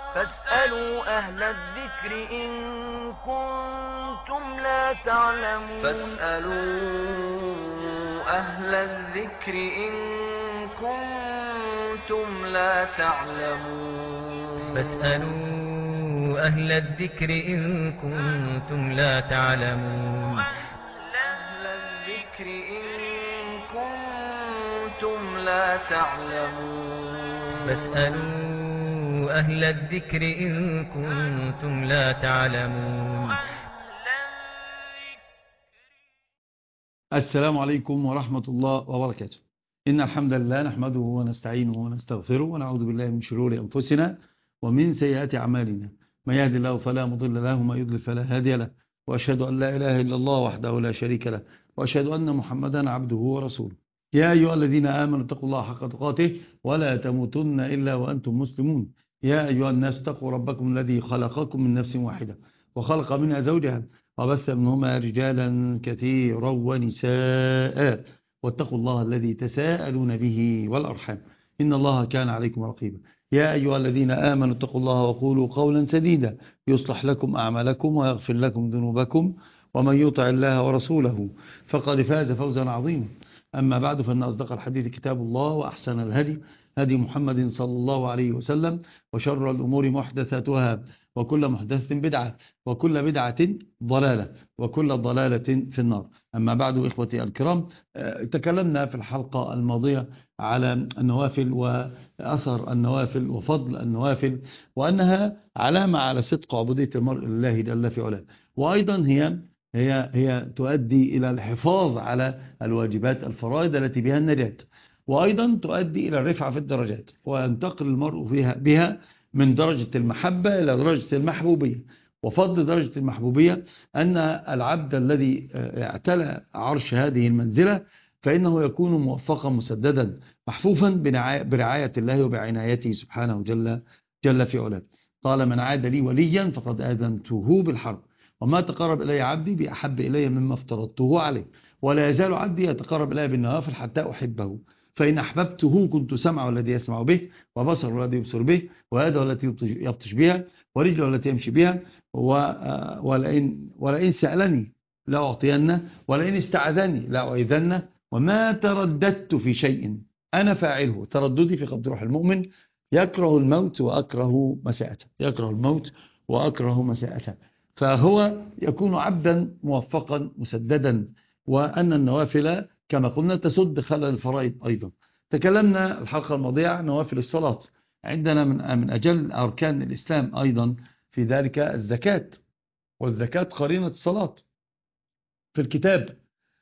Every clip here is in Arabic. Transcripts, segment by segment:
فاسألوا أهل الذكر إن كنتم لا تعلمون. أهل الذكر إن كنتم لا تعلمون. فاسألوا أهل الذكر إن كنتم لا تعلمون. أهل الذكر إن كنتم لا تعلمون. فاسألوا أهل الذكر إن كنتم لا تعلمون. السلام عليكم ورحمة الله وبركاته. إن الحمد لله نحمده ونستعينه ونستغفره ونعوذ بالله من شرور أنفسنا ومن سيئات أعمالنا. من يهد الله فلا مضل له ومن يضلل فلا هادي له، وأشهد أن لا إله إلا الله وحده لا شريك له، وأشهد أن محمدا عبده ورسوله. يا أيها الذين آمنوا اتقوا الله حق تقاته ولا تموتن إلا وأنتم مسلمون. يا أيها الناس اتقوا ربكم الذي خلقكم من نفس واحدة وخلق منها زوجها وبث منهما رجالا كثيرا ونساء، واتقوا الله الذي تساءلون به والأرحام إن الله كان عليكم رقيبا. يا أيها الذين آمنوا اتقوا الله وقولوا قولا سديدا يصلح لكم أعمالكم ويغفر لكم ذنوبكم، ومن يطع الله ورسوله فقد فاز فوزا عظيما. أما بعد، فإن أصدق الحديث كتاب الله، وأحسن الهدي هدي محمد صلى الله عليه وسلم، وشر الأمور محدثاتها، وكل محدثة بدعة، وكل بدعة ضلالة، وكل ضلالة في النار. أما بعد، إخوتي الكرام، تكلمنا في الحلقة الماضية على النوافل وأثر النوافل وفضل النوافل، وأنها علامة على صدق عبودية المرء لله جل في علاه، وأيضا هي تؤدي إلى الحفاظ على الواجبات الفرائض التي بها النجاة، وأيضا تؤدي إلى الرفعة في الدرجات، وينتقل المرء بها من درجة المحبة إلى درجة المحبوبية. وفضل درجة المحبوبية أن العبد الذي اعتلى عرش هذه المنزلة فإنه يكون موفقا مسددا محفوفا برعاية الله وبعنايته سبحانه جل في علاه. قال: من عاد لي وليا فقد آذنته بالحرب، وما تقرب إلي عبدي بأحب إلي مما افترضته عليه، ولا يزال عبدي يتقرب إلي بالنوافل حتى أحبه، فإن أحببته كنت سمعه الذي يسمع به، وبصره الذي يبصر به، ويده التي يبطش بها، ورجله التي يمشي بها، ولئن سألني لأعطينه، ولئن استعاذني لأعيذنه، وما ترددت في شيء أنا فاعله. ترددي في قبض روح المؤمن يكره الموت وأكره مساءته، يكره الموت وأكره مساءته، فهو يكون عبدا موفقا مسددا. وأن النوافل كما قلنا تسد خلل الفرائض أيضا. تكلمنا الحلقة الماضية عن نوافل الصلاة. عندنا من أجل أركان الإسلام أيضا في ذلك الزكاة، والزكاة قرينة الصلاة في الكتاب،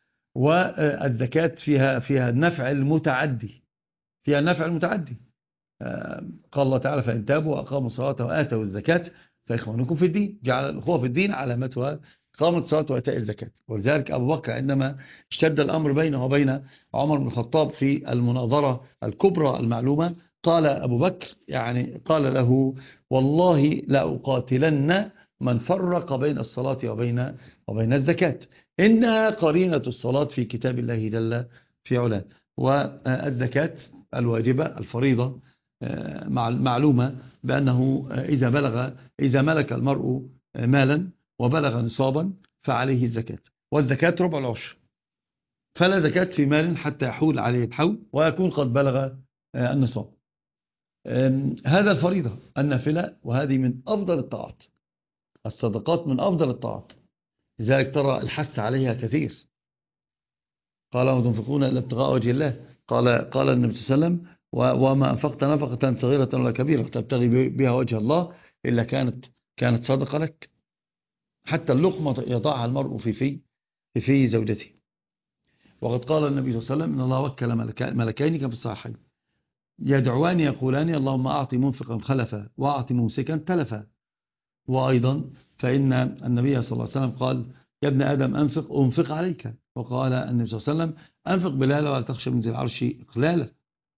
والزكاة فيها النفع المتعدي، فيها النفع المتعدي. قال الله تعالى: فإن تابوا وأقاموا الصلاة وآتوا الزكاة فإخوانكم في الدين. جعل الأخوة في الدين علامتها إقامة الصلاة وإيتاء الزكاة. ولذلك أبو بكر عندما اشتد الأمر بينه وبين عمر بن الخطاب في المناظرة الكبرى المعلومة، قال أبو بكر قال له: والله لأقاتلن من فرق بين الصلاة وبين الزكاة، إنها قرينة الصلاة في كتاب الله جل في علاه. والزكاة الواجبة الفريضة معلومة بأنه إذا ملك المرء مالا وبلغ نصابا فعليه الزكاة، والزكاة ربع العشر، فلا زكاة في مال حتى يحول عليه الحول ويكون قد بلغ النصاب. هذا الفريضة النافلة، وهذه من أفضل الطاعات. الصدقات من أفضل الطاعات، لذلك ترى الحث عليها كثير. قال: وما تنفقون إلا ابتغاء وجه الله. قال النبي صلى الله عليه وسلم: وما أنفقت نفقة صغيرة ولا كبيرة تبتغي بها وجه الله إلا كانت صدقة لك. حتى اللقمة يضعها المرء في زوجته. وقد قال النبي صلى الله عليه وسلم: إن الله وكل ملكين كما في الصحيحين يدعوان يقولان: اللهم أعطي منفقا خلفا وأعطي ممسكا تلفا. وأيضا فإن النبي صلى الله عليه وسلم قال: يا ابن آدم أنفق عليك. وقال النبي صلى الله عليه وسلم: أنفق بلالا ولا تخشى من ذي العرش إقلالا.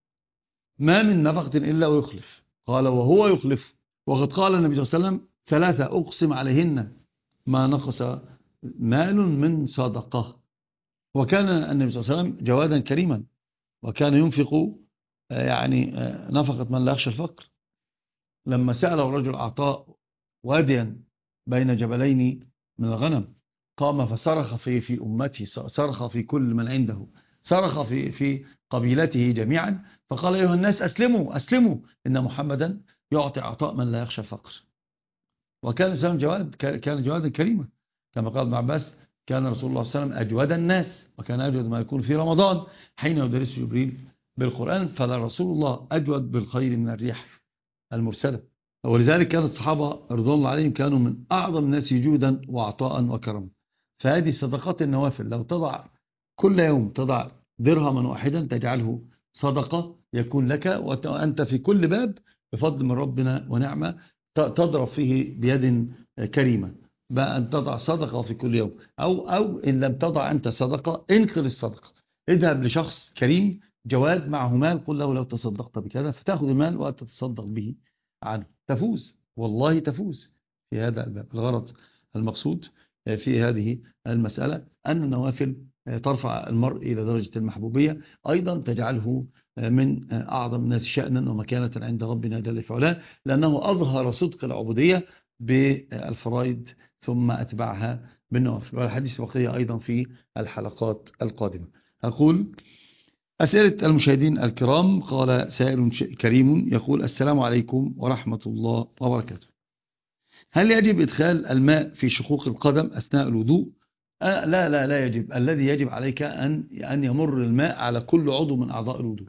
ما من نفقة إلا ويخلف. قال: وهو يخلف. وقد قال النبي صلى الله عليه وسلم: 3 أقسم عليهن ما نقص مال من صدقة. وكان النبي صلى الله عليه وسلم جوادا كريما، وكان ينفق نفقة من لا يخشى الفقر. لما سأله رجل أعطاه واديا بين جبلين من الغنم، قام فصرخ في أمته، صرخ في كل من عنده، صرخ في قبيلته جميعا، فقال أيها الناس أسلموا أسلموا، إن محمدا يعطي عطاء من لا يخشى الفقر. وكان الإسلام جواد، كان جوادا كريما، كما قال ابن عباس كان رسول الله صلى الله عليه وسلم أجود الناس، وكان أجود ما يكون في رمضان حين يدرس جبريل بالقرآن، فلا رسول الله أجود بالخير من الريح المرسلة. ولذلك كان الصحابة رضوان الله عليهم كانوا من أعظم الناس جودا وعطاء وكرما. فهذه صدقات النوافل، لو تضع كل يوم تضع درهما واحدا تجعله صدقة يكون لك، وأنت في كل باب بفضل من ربنا ونعمة تضرب فيه بيد كريمة، بقى أن تضع صدقة في كل يوم، أو إن لم تضع أنت صدقة انقل الصدقة، اذهب لشخص كريم جواد معه مال، قل له لو تصدقت بكذا، فتأخذ المال وتتصدق به عنه، تفوز والله تفوز في هذا الباب. الغرض المقصود في هذه المسألة أن النوافل ترفع المرء إلى درجة المحبوبية، أيضا تجعله من أعظم الناس شأنا ومكانة عند ربنا جل في علاه، لأنه أظهر صدق العبودية بالفرائض ثم أتبعها بالنوافل. والحديث بقية أيضا في الحلقات القادمة. أقول أسئلة المشاهدين الكرام. قال سائل كريم يقول السلام عليكم ورحمة الله وبركاته، هل يجب إدخال الماء في شقوق القدم أثناء الوضوء؟ لا يجب. الذي يجب عليك أن يمر الماء على كل عضو من أعضاء الوضوء.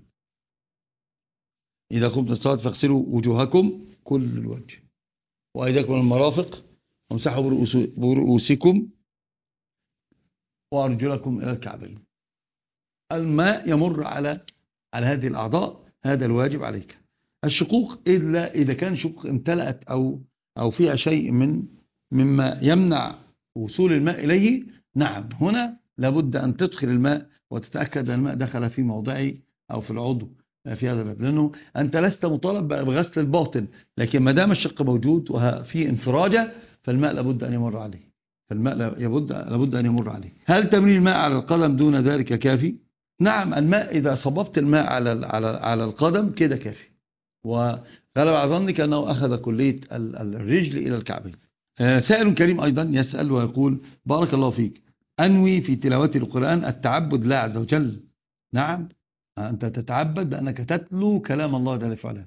إذا قمتم الصلاة فاغسلوا وجوهكم كل الوجه وأيديكم المرافق وامسحوا برؤوسكم وأرجلكم إلى الكعبين. الماء يمر على هذه الأعضاء، هذا الواجب عليك. الشقوق إلا إذا كان شقوق امتلأت أو فيها شيء مما يمنع وصول الماء إليه، نعم هنا لابد أن تدخل الماء وتتأكد أن الماء دخل في موضعه أو في العضو في هذا الباب، لأنه أنت لست مطالب بغسل الباطن، لكن ما دام الشق موجود وفي انفراجة فالماء لابد أن يمر عليه، فالماء لابد أن يمر عليه. هل تمرير الماء على القدم دون ذلك كافي؟ نعم، الماء إذا صببت الماء على القدم كده كافي، وغلب على ظنك أنه أخذ كلية الرجل إلى الكعبين. سائل كريم أيضا يسأل ويقول بارك الله فيك، أنوي في تلاوة القرآن التعبد لله عز وجل. نعم، أنت تتعبد بأنك تتلو كلام الله جل وعلا،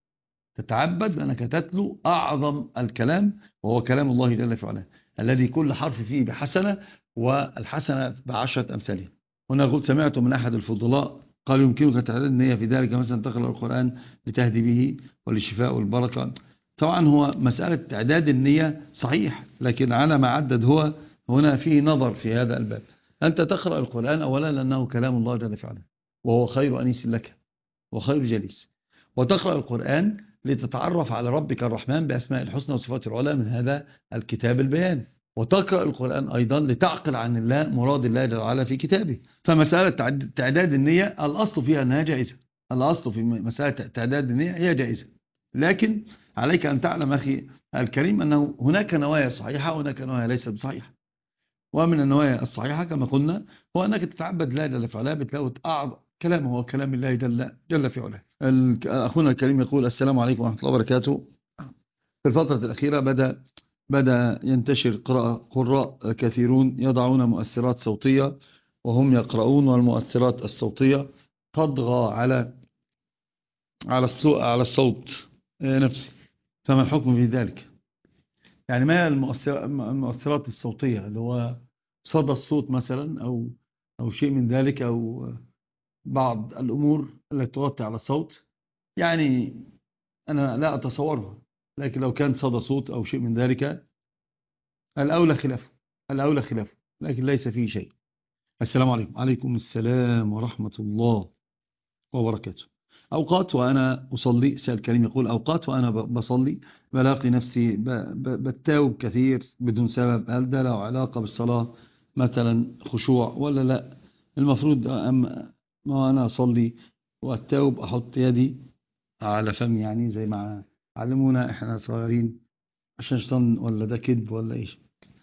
تتعبد بأنك تتلو أعظم الكلام وهو كلام الله جل وعلا الذي كل حرف فيه بحسنة والحسنة ب10 أمثالها. هنا قلت سمعت من أحد الفضلاء قال يمكنك تعداد النية في ذلك، مثلا تقرأ القرآن لتهدي به وللشفاء والبركة. طبعا هو مسألة تعداد النية صحيح، لكن على ما عدد هو هنا فيه نظر في هذا الباب. أنت تقرأ القرآن أولا لأنه كلام الله جل وعلا وهو خير أنيس لك وخير جليس، وتقرأ القرآن لتتعرف على ربك الرحمن بأسماء الحسنى وصفات العلى من هذا الكتاب البيان، وتقرأ القرآن أيضا لتعقل عن الله مراد الله جل وعلا في كتابه. فمسألة تعداد النية الأصل فيها أنها جائزة، الأصل في مسألة تعداد النية هي جائزة، لكن عليك أن تعلم أخي الكريم أنه هناك نوايا صحيحة وهناك نوايا ليست بصحيحة. ومن النوايا الصحيحة كما قلنا هو أنك تتعبد الله جل في علاه بتلاوة أعظم كلامه هو كلام الله جل في علاه. أخونا الكريم يقول السلام عليكم ورحمة الله وبركاته، في الفترة الأخيرة بدأ ينتشر قراء كثيرون يضعون مؤثرات صوتية وهم يقرؤون، والمؤثرات الصوتية تطغى على الصوت نفسه، فما الحكم في ذلك؟ يعني ما هي المؤثرات الصوتية؟ اللي هو صدى الصوت مثلا أو شيء من ذلك، أو بعض الأمور التي تغطي على الصوت، يعني أنا لا أتصورها، لكن لو كان صدى صوت أو شيء من ذلك الأولى خلافه، لكن ليس فيه شيء. السلام عليكم. عليكم السلام ورحمة الله وبركاته. أوقات وأنا أصلي، سائل كريم يقول أوقات وأنا بصلي بلاقي نفسي بتاوب كثير بدون سبب، هل ده له علاقة بالصلاة مثلا خشوع ولا لا؟ المفروض ما أنا أصلي وأتاوب أحط يدي على فمي، يعني زي ما علمونا إحنا صغيرين، عشان شيطان ولا ده كذب ولا إيش؟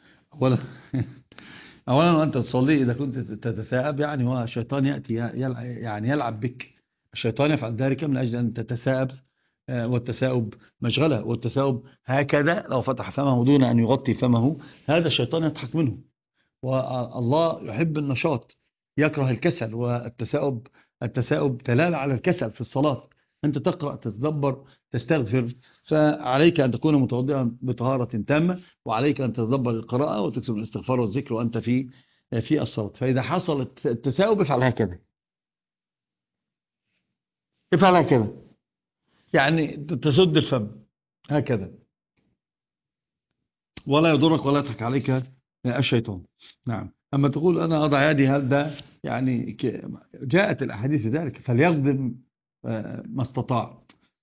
أولا وأنت تصلي إذا كنت تتثاءب يعني هو الشيطان يأتي يعني يلعب بك، الشيطان يفعل ذلك من أجل أن تتثاءب والتثاؤب مشغلة، والتثاؤب هكذا لو فتح فمه دون أن يغطي فمه هذا الشيطان يضحك منه. والله يحب النشاط، يكره الكسل، التثاؤب دلالة على الكسل في الصلاة. أنت تقرأ، تتدبر، تستغفر، فعليك أن تكون متوضئا بطهارة تامة، وعليك أن تتدبر القراءة وتكتب الاستغفار والذكر وأنت في الصلاة. فإذا حصل التثاؤب افعل هكذا، افعل هكذا، يعني تسد الفم هكذا، ولا يضرك ولا يضحك عليك الشيطان. نعم. أما تقول أنا أضع يدي، هل ده يعني جاءت الأحاديث في ذلك، فليقدم ما استطاع.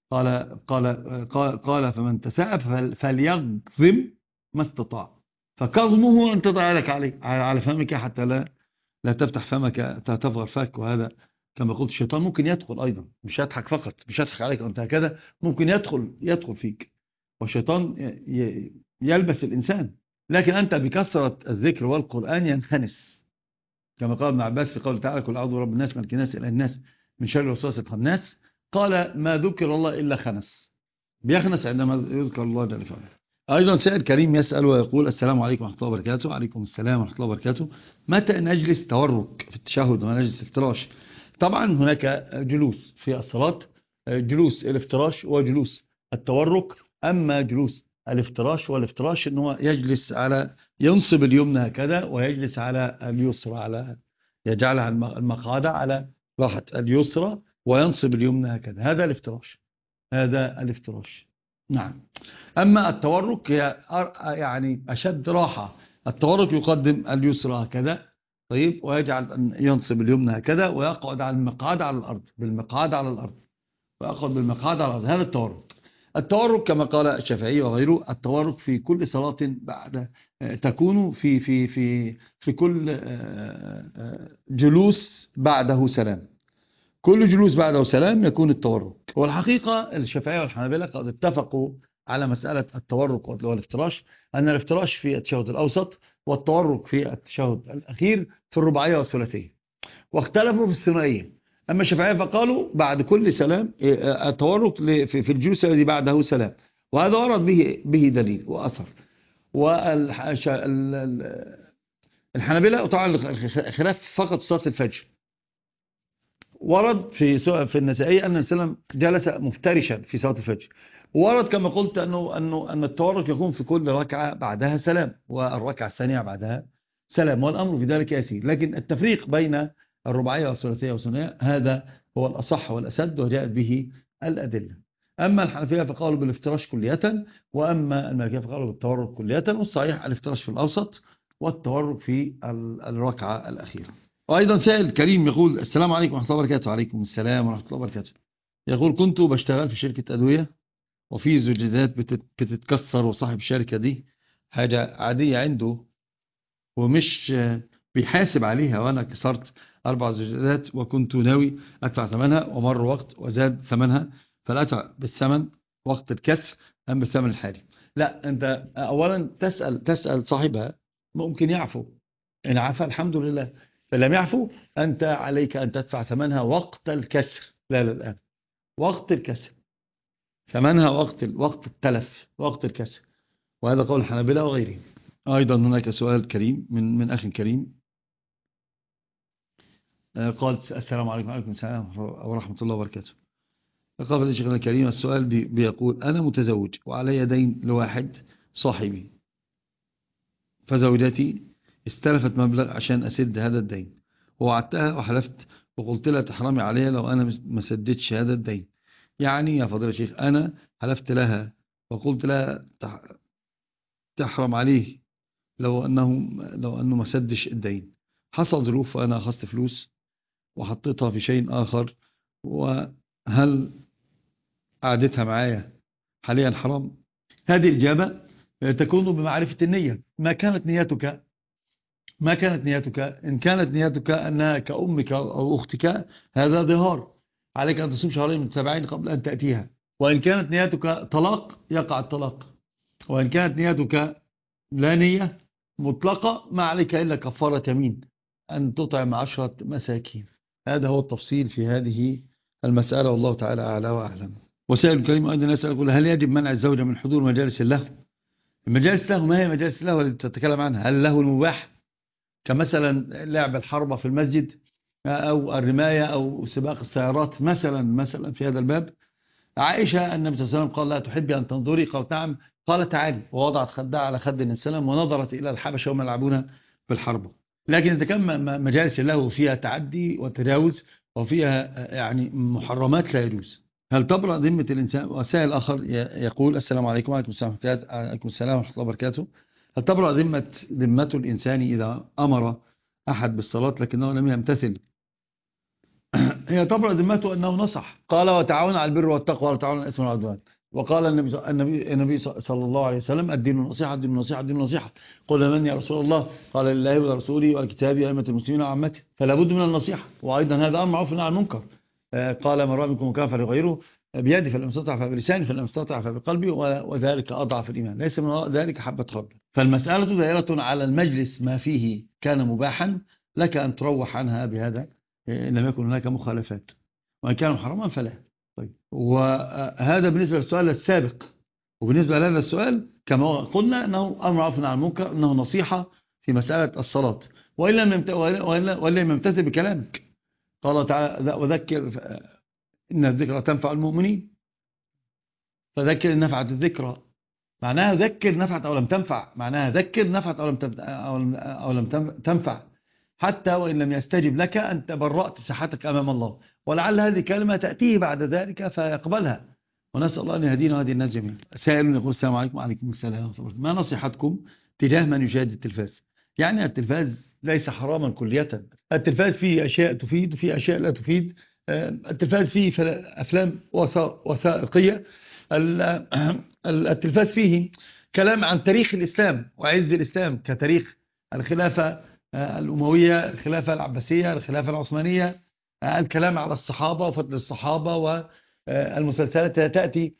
قال فمن تثاءب فليقدم ما استطاع. فكظمه أن تضع يدك على فمك حتى لا تفتح فمك، تفغر فك. وهذا كما قلت الشيطان ممكن يدخل أيضا، مش يضحك فقط، مش يضحك عليك أنت هكذا، ممكن يدخل فيك. والشيطان يلبس الإنسان، لكن أنت بكثرة الذكر والقرآن ينخنس، كما قال ابن عباس في قوله تعالى: قل أعوذ برب الناس ملك الناس إله الناس من شر الوسواس الخناس. قال: ما ذكر الله إلا خنس، بيخنس عندما يذكر الله جل وعلا. أيضا سائل كريم يسأل ويقول: السلام عليكم ورحمة الله وبركاته. وعليكم السلام ورحمة الله وبركاته. متى نجلس تورك في التشهد ونجلس افتراش؟ طبعا هناك جلوس في الصلاة، جلوس الافتراش وجلوس التورك. أما جلوس الافتراش والافتراش أنه يجلس ينصب اليمنى هكذا، ويجلس على اليسرى، يجعلها المقعدة على راحة اليسرى، وينصب اليمنى هكذا. هذا الافتراش. نعم. أما التورك يعني أشد راحة. التورك يقدم اليسرى هكذا، طيب، ويجعل ينصب اليمنى هكذا، ويقعد على المقعد على الأرض، بالمقعد على الأرض، ويقعد بالمقعد على الأرض. هذا التورك كما قال الشافعي وغيره. التورك في كل صلاة بعد تكون في كل جلوس بعده سلام. كل جلوس بعده سلام يكون التورك. والحقيقة الشافعية والحنابلة قد اتفقوا على مسألة التورك والافتراش، أن الافتراش في التشهد الأوسط، والتورك في التشهد الأخير في الرباعية والثلاثية، واختلفوا في الثنائية. أما الشافعية فقالوا بعد كل سلام التورك في الجلوس الذي بعده سلام، وهذا ورد به دليل وأثر. والحنابلة طبعا خلاف فقط صلاة الفجر. ورد في النسائية أن السلام جلس مفترشا في صلاة الفجر. ورد كما قلت أن التورك يكون في كل ركعة بعدها سلام، والركعة الثانية بعدها سلام، والأمر في ذلك يسير. لكن التفريق بين الرباعية والثلاثية والثنائية هذا هو الأصح والأسد، وجاءت به الأدلة. أما الحنفية فقالوا بالافتراش كلية، وأما المالكية فقالوا بالتورك كلية. والصحيح الافتراش في الأوسط، والتورك في الركعة الأخيرة. وأيضا سائل كريم يقول: السلام عليكم ورحمة الله وبركاته. وعليكم السلام ورحمة الله وبركاته. يقول: كنت بشتغل في شركة أدوية، وفي زجاجات بتتكسر، وصاحب الشركة دي حاجة عادية عنده ومش بيحاسب عليها، وأنا كسرت 4 زجاجات وكنت ناوي أدفع ثمنها، ومر وقت وزاد ثمنها، فلا أدفع بالثمن وقت الكسر أم بالثمن الحالي؟ لا، أنت أولا تسأل صاحبها، ممكن يعفو، إن عفا الحمد لله، فلم يعفو أنت عليك أن تدفع ثمنها وقت الكسر، لا الآن، وقت الكسر، ثمنها وقت التلف، وقت الكسر. وهذا قول الحنابلة وغيرهم. أيضا هناك سؤال كريم من أخ كريم قال: السلام عليكم. وعليكم السلام ورحمة الله وبركاته. قال الشيخنا الكريم: السؤال بيقول: أنا متزوج وعلي دين لواحد صاحبي، فزوجتي استلفت مبلغ عشان أسد هذا الدين، ووعدتها وحلفت وقلت لها تحرمي عليها لو أنا ما سددتش هذا الدين. يعني يا فضيلة الشيخ، أنا حلفت لها وقلت لها تحرم عليه لو أنه ما سدش الدين. حصل ظروف وأنا أخذت فلوس وحطيتها في شيء آخر، وهل قعدتها معايا حاليا حرام؟ هذه الإجابة تكون بمعرفة النية. ما كانت نيتك؟ إن كانت نيتك أنها كأمك أو أختك، هذا ظهار، عليك أن تصوم شهرين متتابعين قبل أن تأتيها. وإن كانت نيتك طلاق، يقع الطلاق. وإن كانت نيتك لا نية مطلقة، ما عليك إلا كفارة يمين، أن تطعم 10 مساكين. هذا هو التفصيل في هذه المسألة، والله تعالى أعلى وأعلم. وسائل الكريم أيضا يسأل يقول هل يجب منع الزوجة من حضور مجالس اللهو؟ المجالس اللهو ما هي مجالس اللهو التي تتكلم عنها؟ هل اللهو المباح كمثلا لعب الحربة في المسجد أو الرماية أو سباق السيارات مثلا في هذا الباب؟ عائشة النبي صلى الله عليه وسلم قال لا تحبي أن تنظري؟ قالت نعم. قال تعالي، ووضعت خدها على خد النبي صلى الله عليه وسلم ونظرت إلى الحبشة وهم يلعبون في الحربة. لكن إذا كان مجالس اللهو فيها تعدي وتجاوز وفيها يعني محرمات لا يجوز، هل تبرأ ذمة الإنسان؟ وسائل آخر يقول السلام عليكم وعليكم السلام ورحمة الله وبركاته. هل تبرأ ذمة الإنسان إذا أمر أحد بالصلاة لكنه لم يمتثل؟ هي تبرأ ذمته أنه نصح، قال وتعاون على البر والتقوى ولا تعاون على الإثم والعدوان. وقال النبي صلى الله عليه وسلم الدين النصيحة الدين النصيحة الدين النصيحة. قل من يا رسول الله؟ قال لله ولرسوله والكتاب وأئمة المسلمين وعامته. فلا بد من النصيحة، وأيضا هذا أمر معروف والنهي عن المنكر. قال من رأى منكم منكرا فليغيره بيده، فلم يستطع فبلسانه، فلم يستطع فبقلبه، وذلك أضعف الإيمان. ليس من وراء ذلك حبة خردل. فالمسألة دائرة على المجلس، ما فيه كان مباحا لك أن تروح عنها بهذا إن لم يكن هناك مخالفات، وإن كان محرما فلا. طيب، وهذا بالنسبة للسؤال السابق. وبالنسبة لهذا السؤال كما قلنا أنه أمر معروف والنهي عن المنكر، أنه نصيحة في مسألة الصلاة، وإلا لم يمتثل بكلامك. قال تعالى وذكر إن الذكرى تنفع المؤمنين، فذكر إن نفعت الذكرى. معناها ذكر نفعت أو لم تنفع، معناها ذكر نفعت أو لم تنفع، حتى وإن لم يستجب لك أنت برأت صحتك أمام الله. ولعل هذه كلمة تأتيه بعد ذلك فيقبلها، ونسأل الله أن يهدينا وهدي الناس جميعا. سائل يقول السلام عليكم وعليكم السلام، ما نصيحتكم تجاه من يشاهد التلفاز؟ يعني التلفاز ليس حراما كلية، التلفاز فيه أشياء تفيد وفيه أشياء لا تفيد. التلفاز فيه أفلام وثائقية، التلفاز فيه كلام عن تاريخ الإسلام وعز الإسلام كتاريخ الخلافة الأموية، الخلافة العباسية، الخلافة العثمانية، الكلام على الصحابة وفضل الصحابة، والمسلسلات تأتي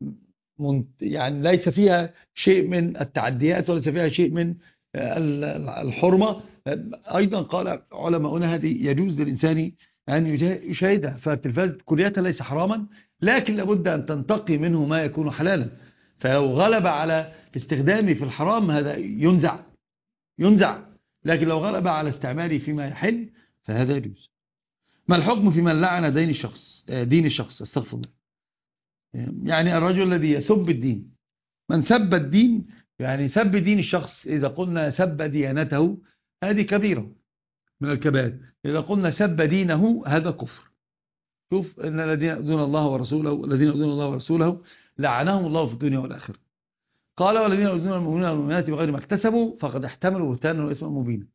يعني ليس فيها شيء من التعديات وليس فيها شيء من الحرمة. أيضا قال علماؤنا هذه يجوز للإنسان أن يشاهدها. فالتلفاز كلية ليس حراما، لكن لابد أن تنتقي منه ما يكون حلالا. فلو غلب على استخدامه في الحرام هذا ينزع، لكن لو غلب على استعماله فيما يحل فهذا يجوز. ما الحكم في من لعن دين الشخص؟ استغفر الله. يعني الرجل الذي يسب الدين، من سب الدين يعني سب دين الشخص. إذا قلنا سب ديانته هذه كبيرة من الكبائر، إذا قلنا سب دينه هذا كفر. شوف إن الذين يؤذون الله ورسوله لعنهم الله في الدنيا والآخرة. قال والذين يؤذون المؤمنين والمؤمنات بغير ما اكتسبوا فقد احتملوا بهتانا وإثما مبينا.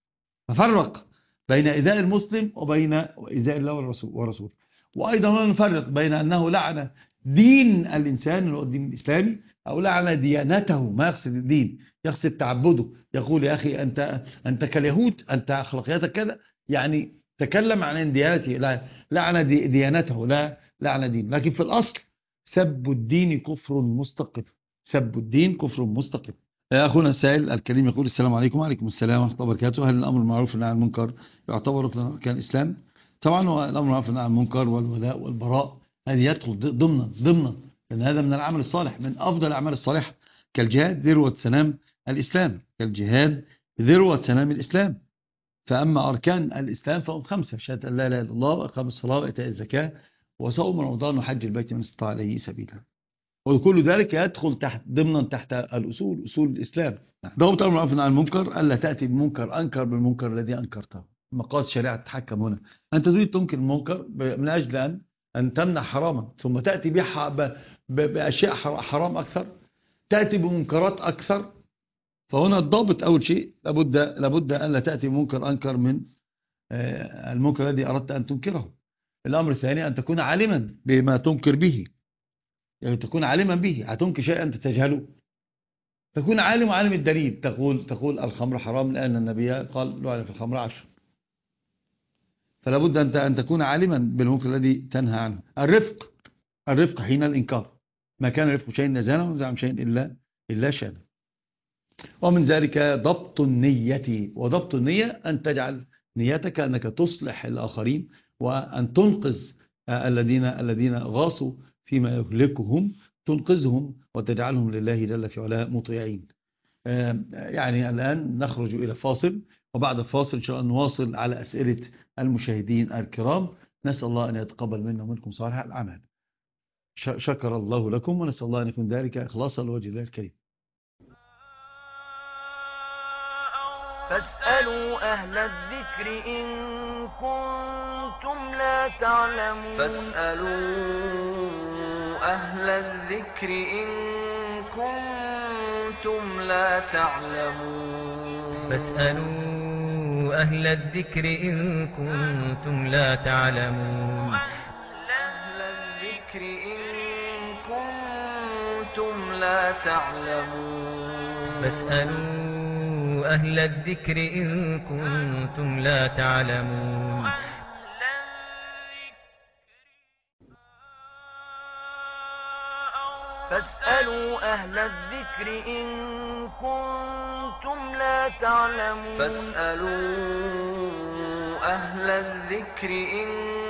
ففرق بين إيذاء المسلم وبين إيذاء الله ورسوله. وأيضا هنا نفرق بين أنه لعن دين الإنسان اللي هو الدين الإسلامي، أو لعن ديانته، ما يقصد الدين، يقصد تعبده. يقول يا أخي أنت كاليهود، أنت أخلاقياتك كذا، يعني تكلم عن ديانته، لا لعن ديانته، لا لعن دين. لكن في الأصل سب الدين كفر مستقر، سب الدين كفر مستقر. أخونا السائل الكريم يقول السلام عليكم وعليكم السلام ورحمة الله وبركاته. هل الأمر المعروف والنهي عن المنكر يعتبر ركن من أركان الإسلام؟ طبعا هو الأمر المعروف والنهي عن المنكر والولاء والبراء هذه يدخل ضمنا، لأن هذا من العمل الصالح، من أفضل الأعمال الصالحة، كالجهاد ذروة سنام الإسلام، كالجهاد ذروة سنام الإسلام. فأما أركان الإسلام فهم 5: شهادة أن لا إله إلا الله، وإقام الصلاة، وإيتاء الزكاة، وصوم رمضان، وحج البيت من استطاع إليه سبيلا. وكل ذلك يدخل ضمنا تحت الأصول، أصول الإسلام. ضابط الأمر بالمعروف والنهي عن المنكر ألا تأتي بمنكر أنكر بالمنكر الذي أنكرته. مقاصد الشريعة تتحكم هنا. أنت تريد تنكر المنكر من أجل أن تمنع حراما، ثم تأتي بأشياء حرام أكثر، تأتي بمنكرات أكثر. فهنا الضابط أول شيء لابد أن لا تأتي بمنكر أنكر من المنكر الذي أردت أن تنكره. الأمر الثاني أن تكون عالما بما تنكر به، يعني تكون عالما به. هتنكر شيئا أنت تجهله، تكون عالم وعالم الدليل. تقول الخمر حرام لأن النبي قال لعن في الخمر 10. فلا بد أن تكون عالما بالمنكر الذي تنهى عنه. الرفق حين الإنكار، ما كان الرفق شيء نزانا ونزع من شيء إلا شانا. ومن ذلك ضبط النية، وضبط النية أن تجعل نيتك أنك تصلح الآخرين وأن تنقذ الذين غاصوا فيما يهلكهم تنقذهم وتجعلهم لله جل في علاه مطيعين. يعني الآن نخرج إلى فاصل، وبعد الفاصل إن شاء الله نواصل على أسئلة المشاهدين الكرام. نسأل الله أن يتقبل منا ومنكم صالح الأعمال. شكر الله لكم، ونسأل الله أن يكون ذلك إخلاصا لوجه الله الكريم. فاسألوا أهل الذكر إن كنتم لا تعلمون. فاسألوا أهل الذكر إن كنتم لا تعلمون. فاسألوا أهل الذكر إن كنتم لا تعلمون. أهل الذكر إن كنتم لا تعلمون. فاسألوا أهل الذكر إن كنتم لا تعلمون. فاسألوا أهل الذكر إن كنتم لا تعلمون. فاسألوا أهل الذكر إن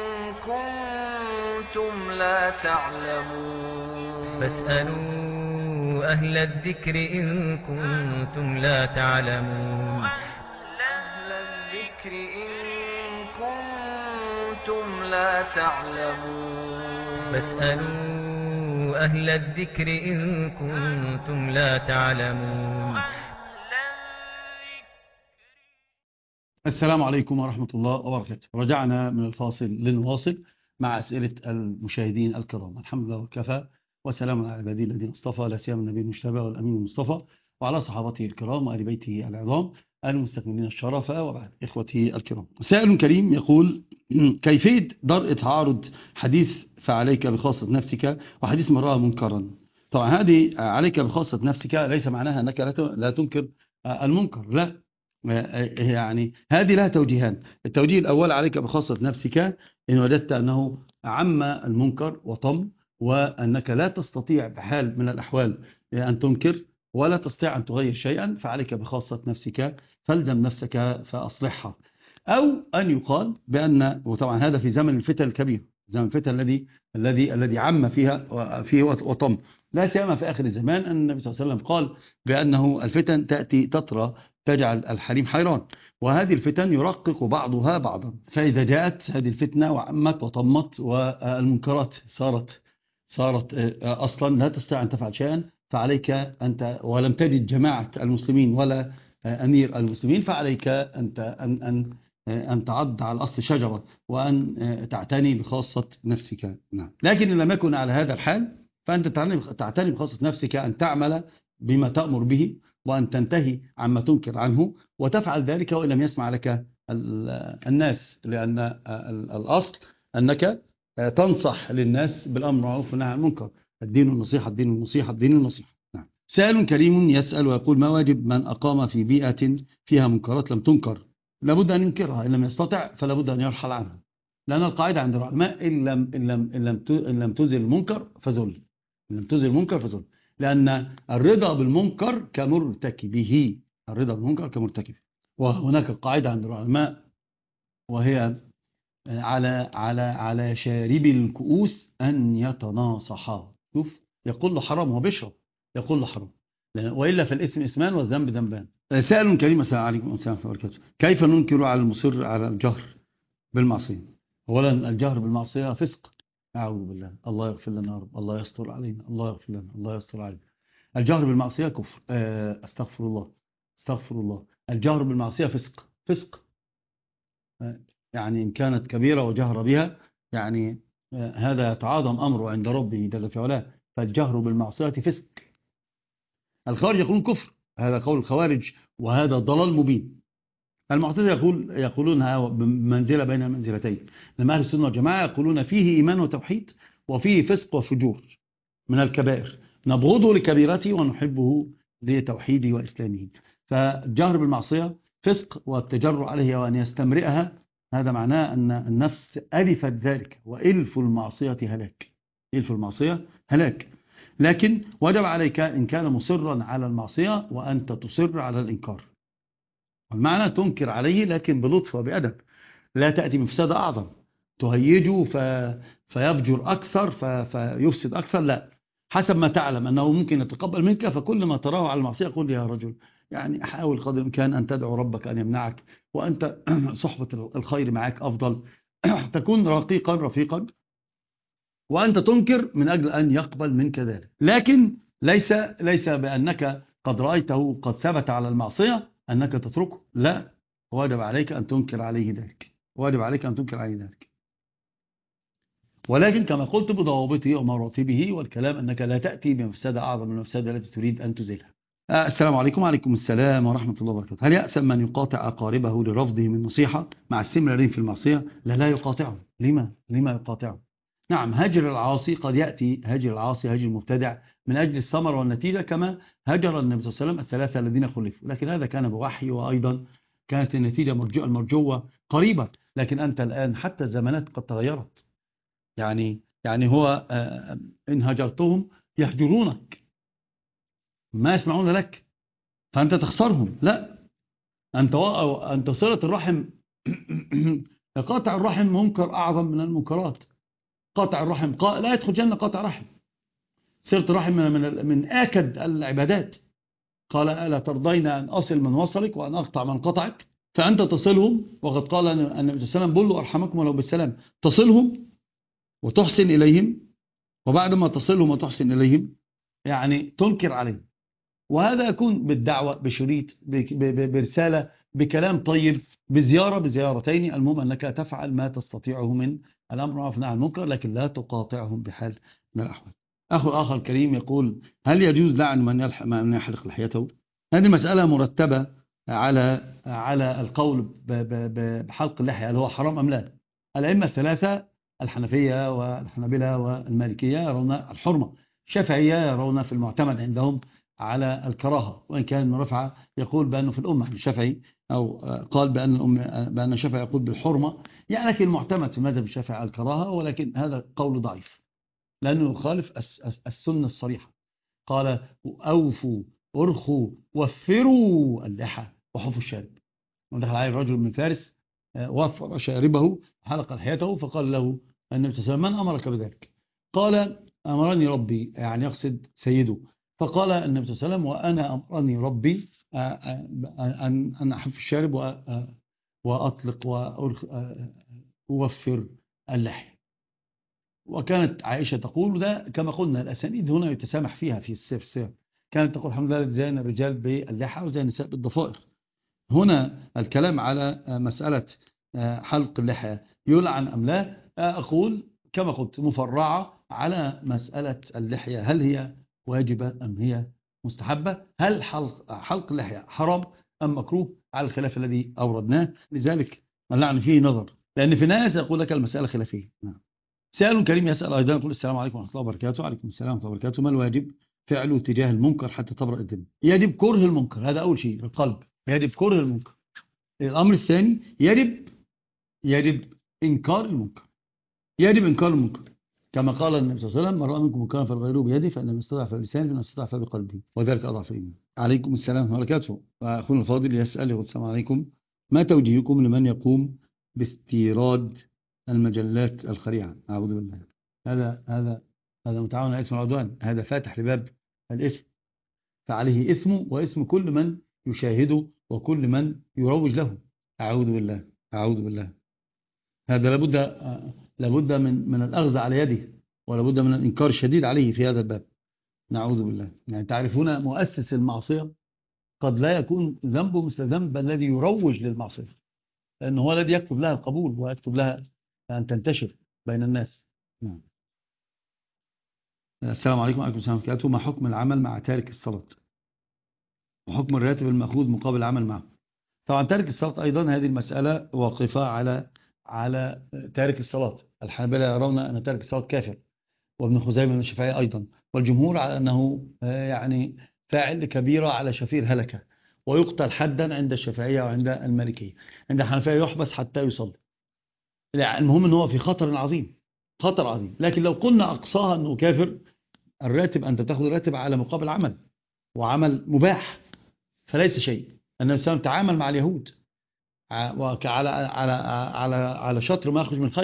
كنتم لا تعلمون. فاسألوا أهل الذكر إن كنتم لا تعلمون. أهل الذكر إن كنتم لا تعلمون. فاسألوا أهل الذكر إن كنتم لا تعلمون. السلام عليكم ورحمة الله وبركاته. رجعنا من الفاصل لنواصل مع أسئلة المشاهدين الكرام. الحمد لله وكفى، وسلام على عباده الذين اصطفى، لا سيما النبي المجتبى والأمين المصطفى، وعلى صحابته الكرام وآل بيته العظام المستكملين الشرف. وبعد، إخوتي الكرام، سائل كريم يقول: كيفية درء تعارض حديث فعليك بخاصة نفسك وحديث من رأى منكرا؟ طبعا هذه عليك بخاصة نفسك ليس معناها أنك لا تنكر المنكر، لا، يعني هذه لها توجيهان. التوجيه الأول: عليك بخاصة نفسك إن وجدت أنه عم المنكر وطم، وأنك لا تستطيع بحال من الأحوال أن تنكر ولا تستطيع أن تغير شيئا، فعليك بخاصة نفسك، فالزم نفسك فأصلحها. أو أن يقال بأن، وطبعا هذا في زمن الفتن الكبير، زمن الفتن الذي عم فيه وطم، لا سيما في آخر الزمان، أن النبي صلى الله عليه وسلم قال بأنه الفتن تأتي تطرى تجعل الحريم حيران، وهذه الفتن يرقق بعضها بعضا. فإذا جاءت هذه الفتنة وعمت وطمت والمنكرات صارت أصلا لا تستطيع أن تفعل شيئا، فعليك أنت، ولم تجد جماعة المسلمين ولا أمير المسلمين، فعليك أن تعض على أصل شجرة وأن تعتني بخاصة نفسك. نعم. لكن إن لم يكن على هذا الحال، فأنت تعتني بخاصة نفسك أن تعمل بما تأمر به، وأن تنتهي عما تنكر عنه، وتفعل ذلك وإن لم يسمع لك الناس، لأن الأصل أنك تنصح للناس بالأمر بالمعروف والنهي عن المنكر. الدين النصيحة، الدين النصيحة، الدين النصيحة. نعم. سائل كريم يسأل ويقول: ما واجب من أقام في بيئة فيها منكرات لم تنكر؟ لابد أن ينكرها، إن لم يستطع فلابد أن يرحل عنها، لأن القاعدة عند العلماء: إن لم تزل المنكر فزل، إن لم تزل المنكر فزل، لأن الرضا بالمنكر كمرتكبه، الرضا بالمنكر كمرتكبه. وهناك قاعدة عند العلماء، وهي على شارب الكؤوس أن يتناصحا. شوف، يقول له حرام وهو بيشرب، يقول له حرام، وإلا فالإثم إثمان والذنب ذنبان. سائل كريم: السلام عليكم ورحمة الله وبركاته. كيف ننكر على المصر على الجهر بالمعصية؟ أولا، الجهر بالمعصية فسق، أعوذ بالله، الله يغفر لنا يا رب، الله يستر علينا، الله يغفر لنا، الله يستر علينا. الجهر بالمعصية كفر، استغفر الله، استغفر الله. الجهر بالمعصية فسق، يعني إن كانت كبيرة وجهر بها، يعني هذا يتعاظم أمره عند ربه جل في علاه، فالجهر بالمعصية فسق. الخوارج يقولون كفر، هذا قول الخوارج، وهذا ضلال مبين. المعتزلة يقولونها بمنزلة بين المنزلتين، لما أهل السنة والجماعة يقولون فيه إيمان وتوحيد وفيه فسق وفجور من الكبائر، نبغضه لكبيرته ونحبه لتوحيده وإسلامه. فالجهر بالمعصية فسق، والتجرؤ عليه وأن يستمرئها هذا معناه أن النفس ألفت ذلك، وإلف المعصية هلاك، إلف المعصية هلاك. لكن وجب عليك إن كان مصرا على المعصية وأنت تصر على الإنكار، والمعنى تنكر عليه لكن بلطف وبأدب، لا تأتي بمفسدة أعظم، تهيجه فيفجر أكثر فيفسد أكثر، لا، حسب ما تعلم أنه ممكن يتقبل منك، فكل ما تراه على المعصية قل يا رجل يعني حاول قدر الإمكان أن تدعو ربك أن يمنعك، وأنت صحبة الخير معك أفضل. تكون رقيقا رفيقا، وأنت تنكر من أجل أن يقبل منك ذلك، لكن ليس بأنك قد رأيته قد ثبت على المعصية أنك تتركه، لا، واجب عليك أن تنكر عليه ذلك، واجب عليك أن تنكر عليه ذلك، ولكن كما قلت بضوابطه ومراتبه، والكلام أنك لا تأتي بمفسدة أعظم من المفسدة التي تريد أن تزيلها. السلام عليكم. وعليكم السلام ورحمة الله وبركاته. هل يأثم من يقاطع أقاربه لرفضهم النصيحة مع استمرارهم في المعصية؟ لا يقاطعهم. لما يقاطعهم؟ نعم، هجر العاصي قد يأتي، هجر العاصي هجر المبتدع من أجل الثمر والنتيجة، كما هجر النبي صلى الله عليه وسلم الثلاثة الذين خلفوا، لكن هذا كان بوحي، وأيضا كانت النتيجة المرجوة قريبة. لكن أنت الآن حتى الزمانات قد تغيرت، يعني هو إن هجرتهم يهجرونك، ما يسمعون لك، فأنت تخسرهم. لا، أنت صلة الرحم قاطع الرحم منكر أعظم من المنكرات. قاطع الرحم لا يدخل جنة قاطع رحم. صلة الرحم من آكد العبادات. قال ألا ترضين أن أصل من وصلك وأن أقطع من قطعك؟ فأنت تصلهم، وقد قال النبي صلى الله عليه وسلم بلوا أرحمكم ولو بالسلام. تصلهم وتحسن إليهم، وبعد ما تصلهم وتحسن إليهم يعني تنكر عليهم، وهذا يكون بالدعوة، بشريط، برسالة، بكلام طيب، بزيارتين. المهم أنك تفعل ما تستطيعه من الأمر بالمعروف والنهي عن المنكر، لكن لا تقاطعهم بحال من الأحوال. أخو آخر الكريم يقول هل يجوز لعن من يحلق لحيته؟ هذه مسألة مرتبة على القول بحلق اللحية، هل هو حرام أم لا؟ الأئمة الثلاثة، الحنفية والحنابلة والمالكية، يرون الحرمة. الشافعية يرون في المعتمد عندهم على الكراهة، وإن كان ابن رفعة يقول بأنه في الأمة الشافعي، أو قال بأن الشافعي يقول بالحرمة، يعني لكن المعتمد في مذهب الشافعي على الكراهة، ولكن هذا قول ضعيف لأنه يخالف السنة الصريحة. قال أوفوا أرخوا وفروا اللحى وحفوا الشارب. ودخل عليه رجل من فارس وفر شاربه حلق لحيته، فقال له النبي صلى الله عليه وسلم من أمرك بذلك؟ قال أمرني ربي، يعني يقصد سيده. فقال النبي صلى الله عليه وسلم وأنا أمرني ربي أن أحف الشارب وأطلق وأوفر اللحية. وكانت عائشة تقول ده كما قلنا الأسانيد هنا يتسامح فيها في السير، كانت تقول الحمد لله زين الرجال باللحى وزين النساء بالضفائر. هنا الكلام على مسألة حلق اللحى يلعن أم لا، أقول كما قلت مفرعة على مسألة اللحية، هل هي واجبة أم هي مستحبة؟ هل حلق اللحية حرام أم مكروه؟ على الخلاف الذي أوردناه، لذلك اللعن فيه نظر، لأن في ناس يقول لك المسألة خلافية. سائل كريم يسأل أيضا يقول السلام عليكم ورحمة الله وبركاته. وعليكم السلام ورحمة الله وبركاته. ما الواجب فعله تجاه المنكر حتى تبرأ الذمة؟ يجب كره المنكر، هذا أول شيء، القلب يجب كره المنكر. الأمر الثاني يجب إنكار المنكر، يجب إنكار المنكر، كما قال النبي صلى الله عليه وسلم من رأى منكم منكرا فليغيره بيده، فإن لم يستطع فبلسانه، فإن استطاع فبقلبه، وذلك أضعف الإيمان. عليكم السلام ورحمة الله وبركاته. وأخونا الفاضل يسأل يقول السلام عليكم، ما توجيهكم لمن يقوم باستيراد المجلات الخريعة؟ أعوذ بالله، هذا متعاون على اسم العدوان، هذا فاتح لباب الإثم، فعليه إثمه وإثم كل من يشاهده وكل من يروج له. أعوذ بالله، أعوذ بالله. هذا لابد من الأخذ على يده، ولابد من الإنكار الشديد عليه في هذا الباب. نعوذ بالله. يعني تعرفون مؤسس المعصية قد لا يكون ذنبه مثل ذنب الذي يروج للمعصية، لأنه هو الذي يكتب لها القبول ويكتب لها أن تنتشر بين الناس. نعم. السلام عليكم ورحمة الله وبركاته. ما حكم العمل مع تارك الصلاة، وحكم الراتب المأخوذ مقابل العمل معه؟ طبعا تارك الصلاة أيضا هذه المسألة واقفة على تارك الصلاة. الحنابلة يرون أن تارك الصلاة كافر، وابن خزيمة من الشافعية أيضا، والجمهور على أنه يعني فاعل كبيرة على شفير هلكة، ويقتل حدا عند الشافعية وعند المالكية. عند الحنفية يحبس حتى يصلي. المهم أنه هو في خطر عظيم، خطر عظيم. لكن لو قلنا أقصاها أنه كافر، الراتب أنت تأخذ الراتب على مقابل عمل، وعمل مباح، فليس شيء. النبي صلى الله عليه وسلم تعامل مع اليهود على شطر ما يخرج من خيبر،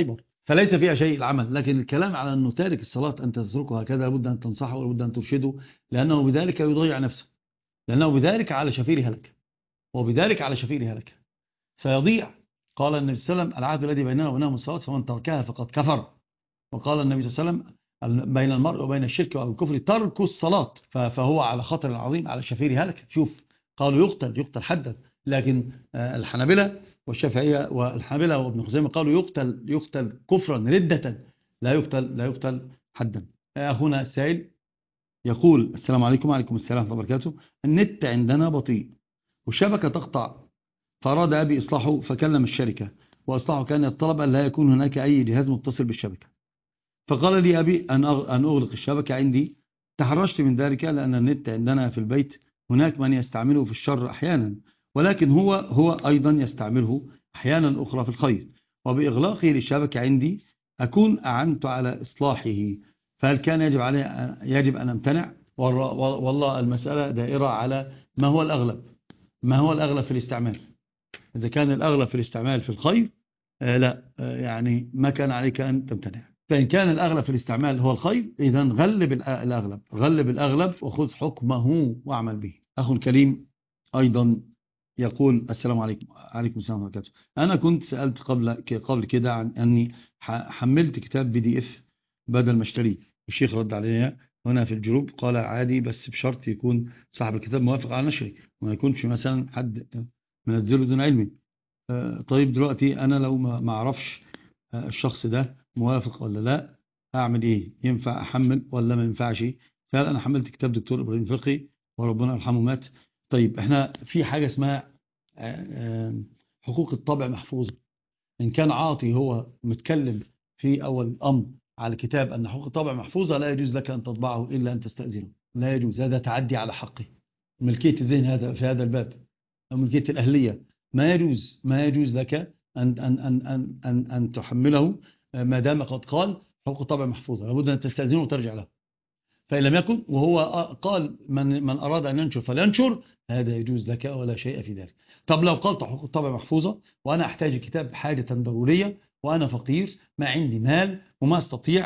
فليس فيها شيء العمل. لكن الكلام على أنه تارك الصلاة أنت تتركه هكذا، لابد أن تنصحه ولابد أن ترشده، لأنه بذلك يضيع نفسه، لأنه بذلك على شفير هلك، وبذلك على شفير هلك سيضيع. قال النبي صلى الله عليه وسلم العهد الذي بيننا وبينهم الصلاة فمن تركها فقد كفر. وقال النبي صلى الله عليه وسلم بين المرء وبين الشرك والكفر ترك الصلاة، فهو على خطر عظيم على شفير هلك. شوف قالوا يقتل حدا، لكن الحنابلة والشافعية والحنابلة وابن خزيمة قالوا يقتل كفرا ردة، لا يقتل حدا. أخونا السائل يقول السلام عليكم. وعليكم السلام ورحمة الله وبركاته. النت عندنا بطيء والشبكة تقطع، فأراد أبي إصلاحه فكلم الشركة، وإصلاحه كان يتطلب أن لا يكون هناك أي جهاز متصل بالشبكة، فقال لي أبي أن أغلق الشبكة عندي. تحرشت من ذلك لأن النت عندنا في البيت هناك من يستعمله في الشر أحيانا، ولكن هو أيضا يستعمله أحيانا أخرى في الخير، وبإغلاقه للشبكة عندي أكون أعنت على إصلاحه، فهل كان يجب أن أمتنع؟ والله المسألة دائرة على ما هو الأغلب في الاستعمال. إذا كان الأغلب في الاستعمال في الخير لا، يعني ما كان عليك أن تمتنع. فإن كان الأغلب في الاستعمال هو الخير، إذن غلب الأغلب وخذ حكمه واعمل به. أخو الكريم أيضا يقول السلام عليكم. عليكم السلام ورحمة الله وبركاته. أنا كنت سألت قبل كده عن أني حملت كتاب PDF بدل ما اشتريه، الشيخ رد علينا هنا في الجروب قال عادي، بس بشرط يكون صاحب الكتاب موافق على نشره، وما يكونش مثلا حد منزله دون علمي. طيب دلوقتي أنا لو ما أعرفش الشخص ده موافق ولا لا، أعمل إيه؟ ينفع أحمل ولا ما ينفعش؟ فهل أنا حملت كتاب دكتور إبراهيم فقي وربنا يرحمه مات. طيب إحنا في حاجة اسمها حقوق الطبع محفوظة. إن كان عاطي هو متكلم في أول الأمر على الكتاب أن حقوق الطبع محفوظة، لا يجوز لك أن تطبعه إلا أن تستأذنه، لا يجوز، هذا تعدي على حقه. ملكية الذهن هذا في هذا الباب، أو ملكية الأهلية، ما يجوز لك أن تحمله ما دام قد قال حقوق الطبع محفوظة، لابد أن تستأذنه وترجع له. فإن لم يكن وهو قال من أراد أن ينشر فلينشر، هذا يجوز لك ولا شيء في ذلك. طب لو قلت حقوق الطبع محفوظة وأنا أحتاج الكتاب حاجة ضرورية وأنا فقير ما عندي مال وما استطيع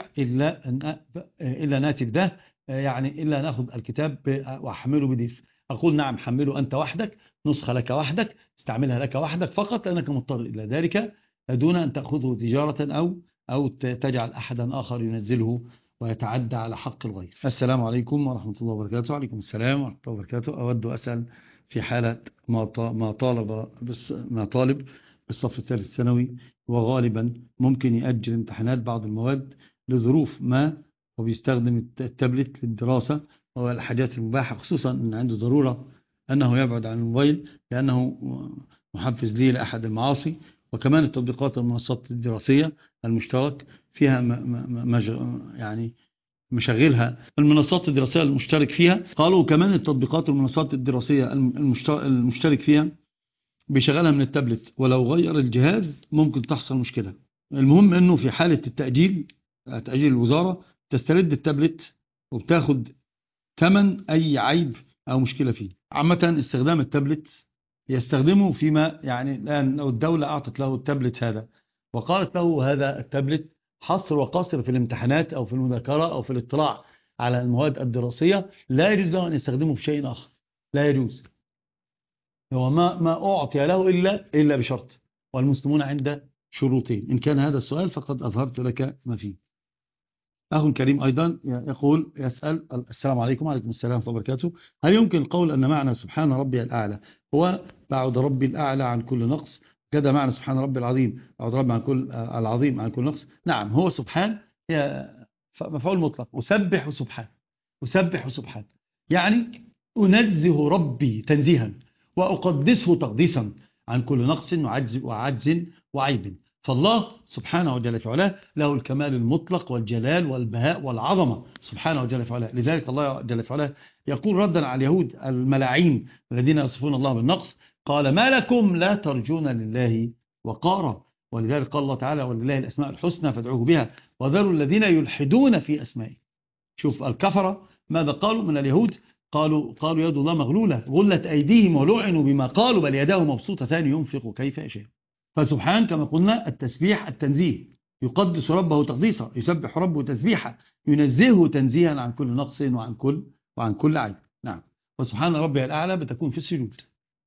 إلا ناتج ده، يعني إلا نأخذ الكتاب وأحمله PDF، أقول نعم حمله أنت وحدك، نسخة لك وحدك، استعملها لك وحدك فقط لأنك مضطر إلى ذلك، دون أن تأخذه تجارة أو تجعل أحدا آخر ينزله ويتعدى على حق الغير. السلام عليكم ورحمة الله وبركاته. وعليكم السلام ورحمة الله وبركاته. أود أسأل في حالة ما طالب بالصف الثالث ثانوي وغالبا ممكن يأجل امتحانات بعض المواد لظروف ما، وبيستخدم التابلت للدراسة والحاجات المباحة، خصوصا أن عنده ضرورة أنه يبعد عن الموبايل لأنه محفز ليه لأحد المعاصي، وكمان التطبيقات والمنصات الدراسية المشترك فيها يعني مشغلها المنصات الدراسية المشترك فيها، قالوا كمان التطبيقات والمنصات الدراسية المشترك فيها بيشغلها من التابلت، ولو غير الجهاز ممكن تحصل مشكلة. المهم أنه في حالة تأجيل الوزارة تسترد التابلت وبتاخد ثمن أي عيب أو مشكلة فيه. عامة استخدام التابلت يستخدمه فيما يعني الآن لو الدولة أعطت له التابلت هذا وقالت له هذا التابلت حصر وقصر في الامتحانات أو في المذاكرة أو في الاطلاع على المواد الدراسية، لا يجوز له أن يستخدمه في شيء آخر، لا يجوز. هو ما أعطي له إلا بشرط، والمسلمون عند شروطين. إن كان هذا السؤال فقد أظهرت لك ما فيه. أخو كريم أيضا يسأل السلام عليكم. وعليكم السلام ورحمة الله وبركاته. هل يمكن القول أن معنى سبحان ربي الأعلى هو بعد ربي الأعلى عن كل نقص، كذا معنى سبحان ربي العظيم بعد ربي عن كل العظيم عن كل نقص؟ نعم، هو سبحان هي مفعول مطلق، أسبح وسبحان، يعني أنزه ربي تنزيها وأقدسه تقديسا عن كل نقص وعجز وعيب. فالله سبحانه وجل في علاه له الكمال المطلق والجلال والبهاء والعظمة سبحانه وجل في علاه. لذلك الله جل في علاه يقول ردا على اليهود الملاعين الذين يصفون الله بالنقص، قال ما لكم لا ترجون لله وقارا. ولذلك قال الله تعالى ولله الأسماء الحسنى فادعوه بها وذروا الذين يلحدون في أسمائه. شوف الكفرة ماذا قالوا من اليهود؟ قالوا يد الله مغلولة غلت أيديهم ولعنوا بما قالوا بل يداه مبسوطتان ينفق كيف يشاء. فسبحان كما قلنا التسبيح التنزيه، يقدس ربه تقديسا، يسبح ربه تسبيحا، ينزهه تنزيها عن كل نقص وعن كل عيب. نعم. وسبحان ربي الأعلى بتكون في السجود،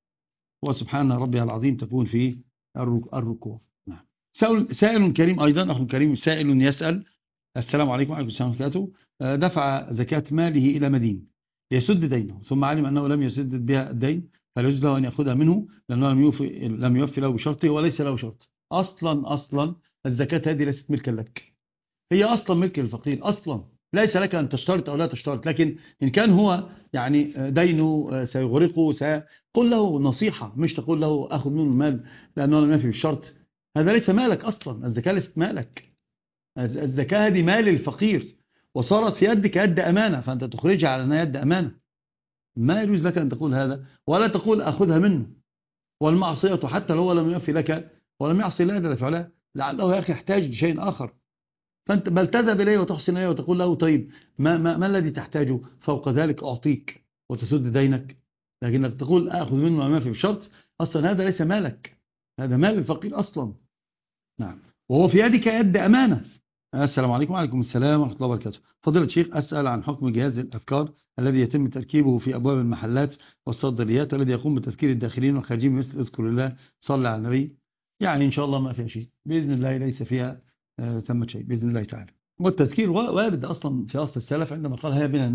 وسبحان ربي العظيم تكون في الركوع. نعم. سائل كريم أيضا، أخ كريم سائل يسأل: السلام عليكم وعليكم السلام ورحمة الله وبركاته. دفع زكاة ماله إلى مدين ليسد دينه، ثم علم أنه لم يسدد بها الدين، فلا يجوز له أن يأخذها منه لأنه لم يوفي له بشرطه وليس له شرط. أصلا الزكاة هذه ليست ملكا لك، هي أصلا ملك الفقير، أصلا ليس لك أن تشترط أو لا تشترط. لكن إن كان هو يعني دينه سيغرقه، قل له نصيحة، مش تقول له أخذ منه المال لأنه لم يفي بالشرط. هذا ليس مالك أصلا، الزكاة ليست مالك، الزكاة هذه مال الفقير وصارت في يدك يد أمانة، فأنت تخرجها على أنها يد أمانة. ما يجوز لك أن تقول هذا، ولا تقول أخذها منه. والمعصية حتى لو لم يوفي لك ولم يعصي الله جل وعلا، لعله يا أخي يحتاج لشيء آخر، فأنت بل تذهب إليه وتحسن إليه وتقول له طيب ما الذي تحتاجه فوق ذلك أعطيك وتسد دينك. لكنك تقول أخذ منه ما في بشرط، أصلا هذا ليس مالك، هذا مال الفقير أصلا. نعم. وهو في يدك يد أمانة. السلام عليكم وعليكم السلام ورحمة الله وبركاته. فضيلة الشيخ، أسأل عن حكم جهاز الأذكار الذي يتم تركيبه في أبواب المحلات والصيدليات، والذي يقوم بتذكير الداخلين والخارجين مثل اذكر الله صلى على النبي. يعني إن شاء الله ما فيها شيء بإذن الله، ليس فيها ثمة شيء بإذن الله تعالى. والتذكير وارد أصلا في أصل السلف عندما قال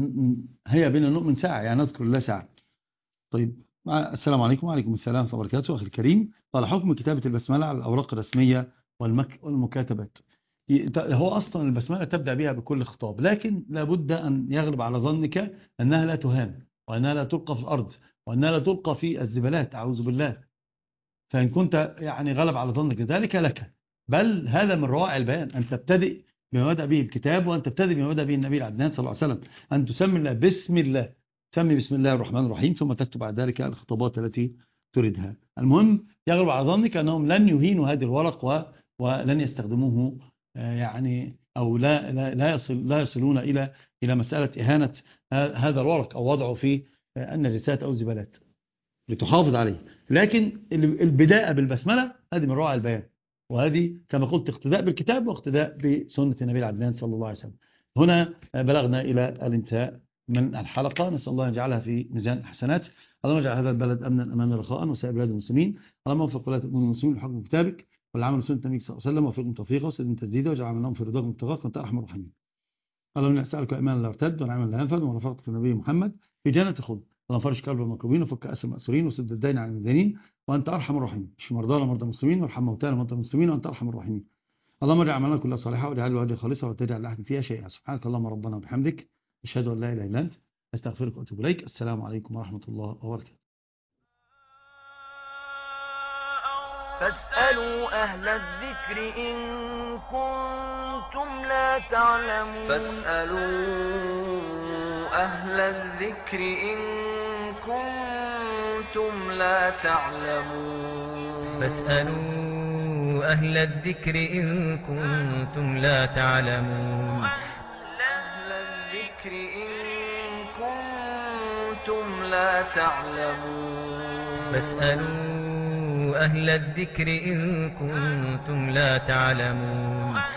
هيا بنا نؤمن ساعة، يعني نذكر الله ساعة. طيب. السلام عليكم وعليكم السلام ورحمة الله وبركاته. أخي الكريم، قال: حكم كتابة البسملة على الأوراق الرسمية والمكاتبات. هو أصلا البسملة تبدأ بها بكل خطاب، لكن لابد أن يغلب على ظنك أنها لا تهان، وأنها لا تلقى في الأرض، وأنها لا تلقى في الزبالات، أعوذ بالله. فإن كنت يعني غلب على ظنك ذلك لك، بل هذا من روائع البيان، أن تبتدئ بما بدأ به الكتاب، وأن تبتدئ بما بدأ به النبي العدنان صلى الله عليه وسلم، أن تسمي الله بسم الله، تسمي بسم الله الرحمن الرحيم، ثم تكتب بعد ذلك الخطابات التي تريدها. المهم يغلب على ظنك أنهم لن يهينوا هذه الورق ولن يستخدموه يعني، أو لا يصلون إلى مسألة إهانة هذا الورق أو وضعه في النجاسات أو الزبالات، لتحافظ عليه. لكن البداية بالبسملة هذه من روائع البيان، وهذه كما قلت اقتداء بالكتاب واقتداء بسنة النبي العدنان صلى الله عليه وسلم. هنا بلغنا إلى الانتهاء من الحلقة، نسأل الله أن يجعلها في ميزان الحسنات. اللهم اجعل هذا البلد أمنا أمانا رخاء وسائر بلاد المسلمين. اللهم وفق ولاة الأمور المسلمين لحكم كتابك والعمل بسنة النبي صلى الله عليه وسلم، وفقهم توفيقا وسدد تسديدا، واجعل عملهم في رضاك واتقاك وانت أرحم الراحمين. اللهم نسألك إيمانا لا يرتد ونعما لا ينفد ورفقة في النبي محمد في جنة الخلد. اللهم فرج كرب المكروبين وفك أسر المأسورين وسد الدين عن المدينين وأنت أرحم الراحمين. اشف مرضانا ومرضى المسلمين وارحم موتانا وموتى المسلمين وأنت أرحم الراحمين. اللهم اجعل أعمالنا كلها صالحة واجعل وجهك خالصا ولا تجعل لأحد فيها شيئا. سبحانك اللهم ربنا وبحمدك، أشهد أن لا إله إلا أنت، أستغفرك وأتوب إليك. السلام عليكم ورحمة الله وبركاته. فاسألوا أهل الذكر إن كنتم لا تعلمون. فاسألوا أهل الذكر إن كنتم لا تعلمون. فاسألوا أهل الذكر إن كنتم لا تعلمون. أهل الذكر إن كنتم لا تعلمون. فاسألوا أهل الذكر إن كنتم لا تعلمون.